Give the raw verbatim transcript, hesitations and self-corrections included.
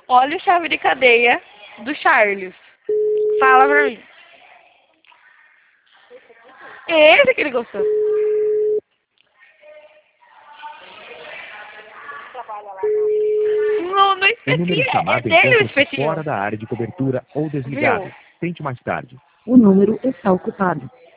Olha a chave de cadeia do Charles. Fala pra mim. É esse que ele gostou. No, no O número espetinho, é chamado dele o encontra-se espetinho. fora da área de cobertura ou desligado. Viu? Tente mais tarde. O número está ocupado.